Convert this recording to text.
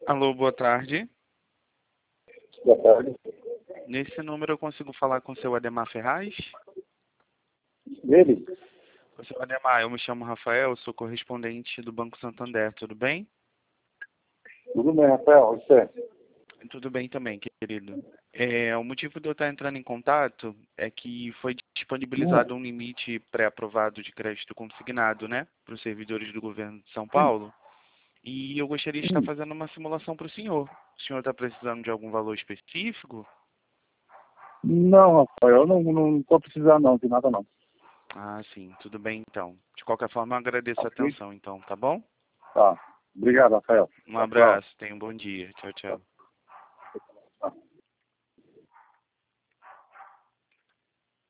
Alô, boa tarde. Boa tarde. Nesse número eu consigo falar com o seu Ademar Ferraz? Ele? O seu Ademar, eu me chamo Rafael, sou correspondente do Banco Santander, tudo bem? Tudo bem, Rafael? Você? Tudo bem também, querido. O motivo de eu estar entrando em contato é que foi disponibilizado um limite pré-aprovado de crédito consignado, né, para os servidores do governo de São Paulo. E eu gostaria de estar fazendo uma simulação para o senhor. O senhor está precisando de algum valor específico? Não, Rafael, eu não estou precisando não, de nada não. Ah, sim, tudo bem então. De qualquer forma, eu agradeço a Ok? atenção então, tá bom? Tá. Obrigado, Rafael. Um Tchau, tchau. abraço, tenha um bom dia. Tchau, tchau.